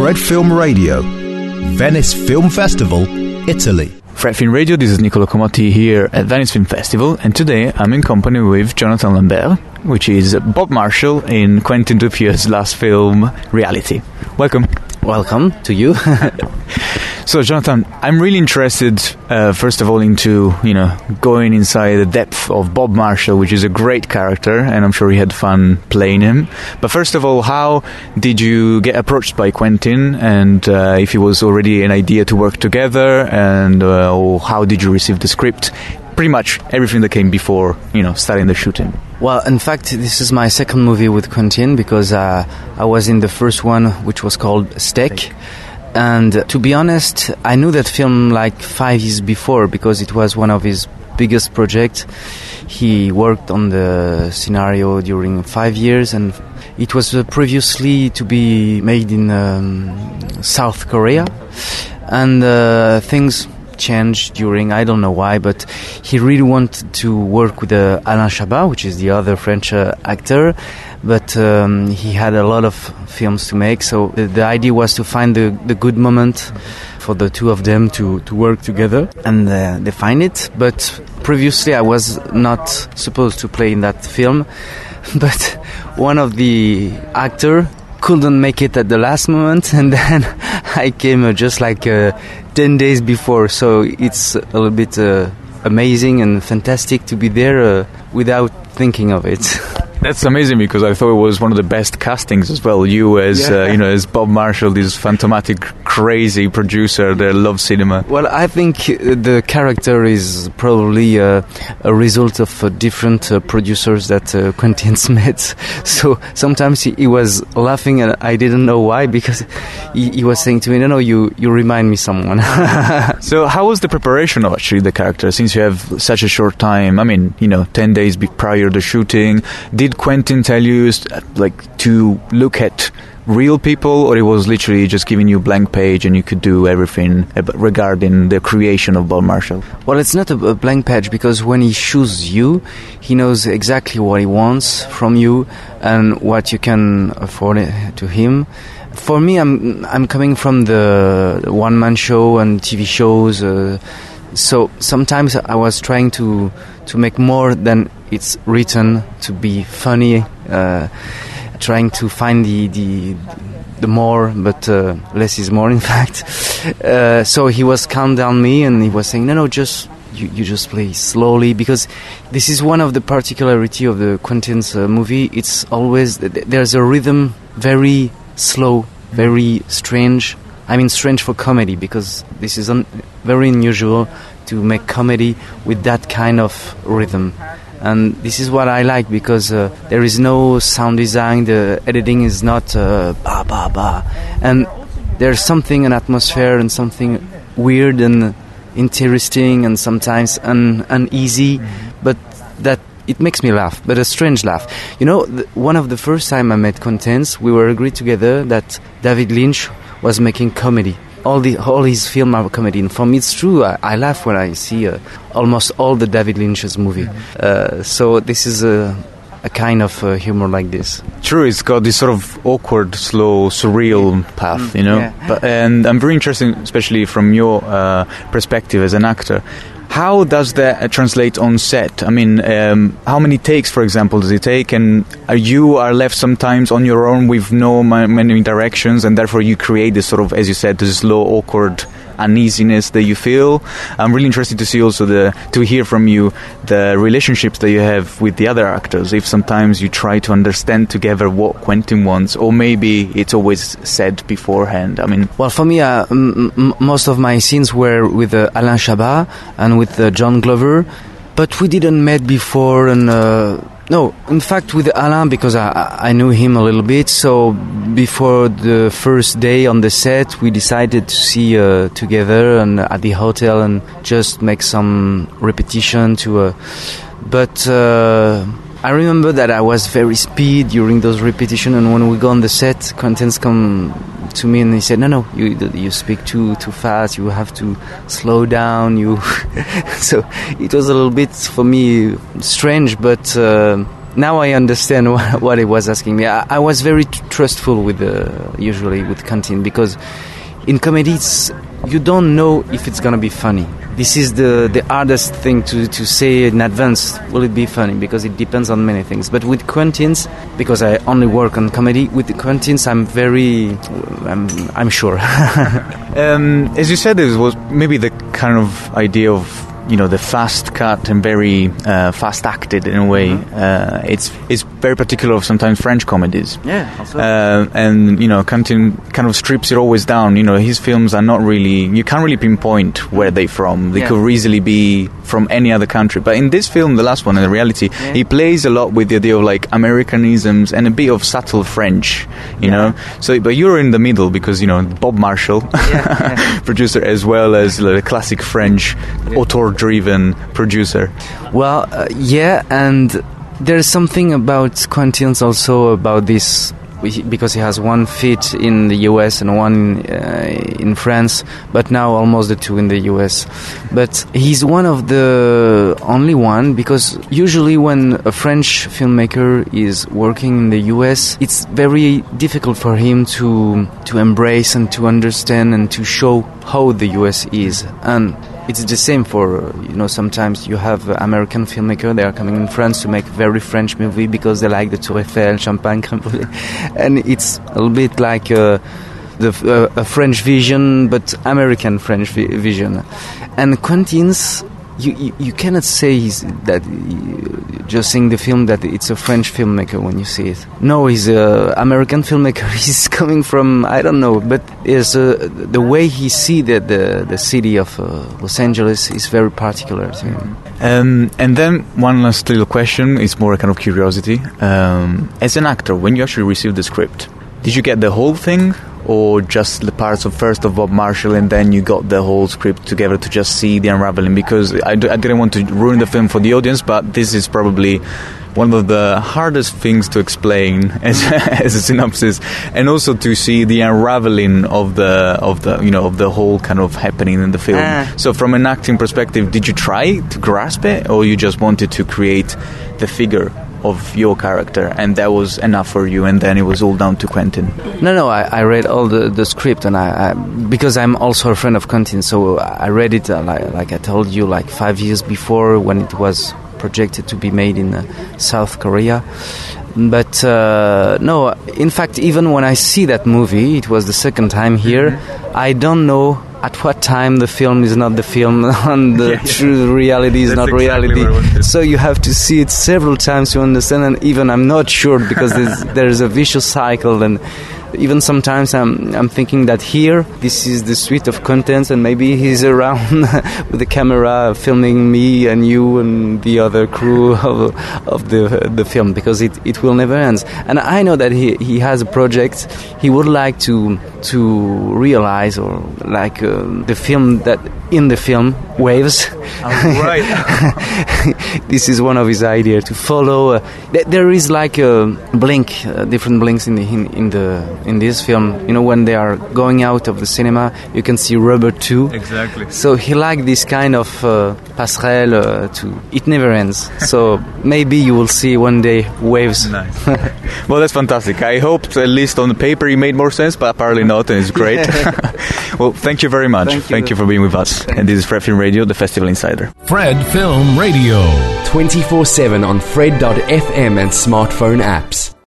Fred Film Radio, Venice Film Festival, Italy. Fred Film Radio, this is Niccolo Comotti here at Venice Film Festival, and today I'm in company with Jonathan Lambert, which is Bob Marshall in Quentin Dupier's last film, Reality. Welcome. Welcome to you. So, Jonathan, I'm really interested, first of all, into, going inside the depth of Bob Marshall, which is a great character, and I'm sure you had fun playing him. But first of all, how did you get approached by Quentin, and if it was already an idea to work together, and or how did you receive the script? Pretty much everything that came before, starting the shooting. Well, in fact, this is my second movie with Quentin, because I was in the first one, which was called Steak. And to be honest, I knew that film like 5 years before, because it was one of his biggest projects. He worked on the scenario during 5 years, and it was previously to be made in South Korea. And things changed during, I don't know why, but he really wanted to work with Alain Chabat, which is the other French actor. But he had a lot of films to make, so the idea was to find the good moment for the two of them to work together, and they find it. But previously I was not supposed to play in that film, but one of the actor couldn't make it at the last moment, and then I came just like 10 days before, so it's a little bit amazing and fantastic to be there without thinking of it. That's amazing, because I thought it was one of the best castings as well. You as as Bob Marshall, this phantomatic, crazy producer that loves cinema. Well, I think the character is probably a result of different producers that Quentin's met. So sometimes he was laughing, and I didn't know why, because he was saying to me, "No, you remind me someone." So how was the preparation of actually the character, since you have such a short time? I mean, 10 days prior to shooting. Did Quentin tell you to look at real people, or it was literally just giving you a blank page and you could do everything regarding the creation of Bob Marshall? Well, it's not a blank page, because when he chooses you, he knows exactly what he wants from you and what you can afford to him. For me, I'm coming from the one-man show and TV shows, so sometimes I was trying to make more than it's written, to be funny, trying to find the more, but less is more, in fact. So he was calm down me, and he was saying, no, just you just play slowly, because this is one of the particularity of the Quentin's movie. It's always, there's a rhythm, very slow, very strange. I mean, strange for comedy, because this is very unusual to make comedy with that kind of rhythm. And this is what I like, because there is no sound design, the editing is not ba ba ba, and there's something, an atmosphere and something weird and interesting and sometimes uneasy, but that it makes me laugh, but a strange laugh. One of the first time I met Quentin, we were agreed together that David Lynch was making comedy. All his films are comedy, and for me it's true. I laugh when I see almost all the David Lynch's movie. So this is a kind of humor like this. True, it's got this sort of awkward, slow, surreal path, Yeah. And I'm very interested, especially from your perspective as an actor. How does that translate on set? I mean, how many takes, for example, does it take? And you are left sometimes on your own with no many directions, and therefore you create this sort of, as you said, this slow, awkward uneasiness that you feel. I'm really interested to see also to hear from you the relationships that you have with the other actors. If sometimes you try to understand together what Quentin wants, or maybe it's always said beforehand. I mean, well, for me, most of my scenes were with Alain Chabat and with John Glover, but we didn't met before, and no, in fact with Alain, because I knew him a little bit, so before the first day on the set we decided to see together and at the hotel and just make some repetition but I remember that I was very speed during those repetitions, and when we go on the set, Quentin come to me and he said, no, you speak too fast, you have to slow down. So it was a little bit for me strange, but now I understand what he was asking me. I was very trustful with usually with Quentin, because in comedy you don't know if it's gonna be funny. This is the hardest thing to say in advance. Will it be funny? Because it depends on many things. But with Quentin's, because I only work on comedy, with the Quentin's I'm sure. As you said, this was maybe the kind of idea of, you know, the fast cut and very fast acted in a way. It's very particular of sometimes French comedies. Yeah, also. And, you know, Quentin kind of strips it always down. You know, his films are not really, you can't really pinpoint where they're from. They could easily be from any other country. But in this film, the last one, in reality, he plays a lot with the idea of like Americanisms and a bit of subtle French, you know. So, but you're in the middle because, you know, Bob Marshall, producer, as well as the classic French auteur-driven producer. Well, and there's something about Quentin's also about this, because he has one feet in the US and one in France, but now almost the two in the US. But he's one of the only one, because usually when a French filmmaker is working in the US, it's very difficult for him to embrace and to understand and to show how the US is. And it's the same for, you know, sometimes you have American filmmakers, they are coming in France to make very French movie because they like the Tour Eiffel, Champagne, Crème Brûlée. And it's a little bit like a French vision, but American French vision. And Quentin's, you cannot say that just seeing the film that it's a French filmmaker when you see it. No, he's an American filmmaker. He's coming from, I don't know, but is the way he see the city of Los Angeles is very particular to him. And then one last little question, it's more a kind of curiosity. As an actor, when you actually received the script, did you get the whole thing, or just the parts of first of Bob Marshall and then you got the whole script together to just see the unraveling? Because I didn't want to ruin the film for the audience, but this is probably one of the hardest things to explain as a synopsis, and also to see the unraveling of the whole kind of happening in the film. So from an acting perspective, did you try to grasp it, or you just wanted to create the figure of your character and that was enough for you, and then it was all down to Quentin? No, I read all the script, and I because I'm also a friend of Quentin, so I read it like I told you, like 5 years before, when it was projected to be made in South Korea. But no, in fact, even when I see that movie, it was the second time here, I don't know at what time the film is not the film and the true reality is not reality. So you have to see it several times to understand, and even I'm not sure, because there's a vicious cycle, and even sometimes I'm thinking that here this is the suite of contents, and maybe he's around with the camera filming me and you and the other crew of the film, because it will never end. And I know that he has a project he would like to realize, or like the film that in the film Waves. Right. This is one of his ideas, to follow. There is like a blink, different blinks in this film. You know, when they are going out of the cinema, you can see rubber too. Exactly. So he liked this kind of passerelle it never ends. So maybe you will see one day Waves. Nice. Well, that's fantastic. I hoped at least on the paper it made more sense, but apparently not, and it's great. Well, thank you very much. Thank you for being with us. And this is Fred Film Radio, the Festival Insider. Fred Film Radio. 24/7 on Fred.fm and smartphone apps.